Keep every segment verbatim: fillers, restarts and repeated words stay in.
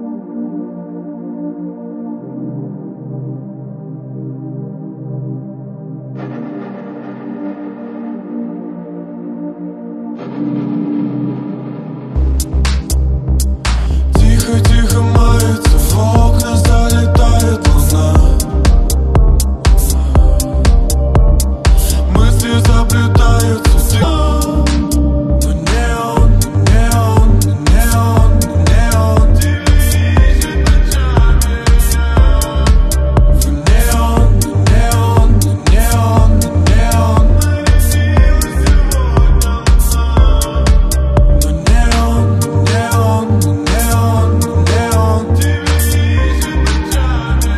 Тихо-тихо мается, в окна залетает луна. Мысли заплетаются, но не он, не он, не он, не он. Телевизор ночами, не он, не он, не он, не он. Но не он, не он, не он, не он. Телевизор ночами,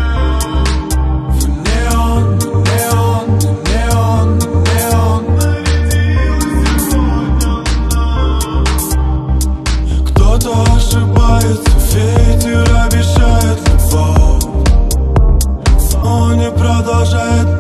не он, не он, не он, не он. Кто-то ошибается, ветер обещает любовь, он не продолжает.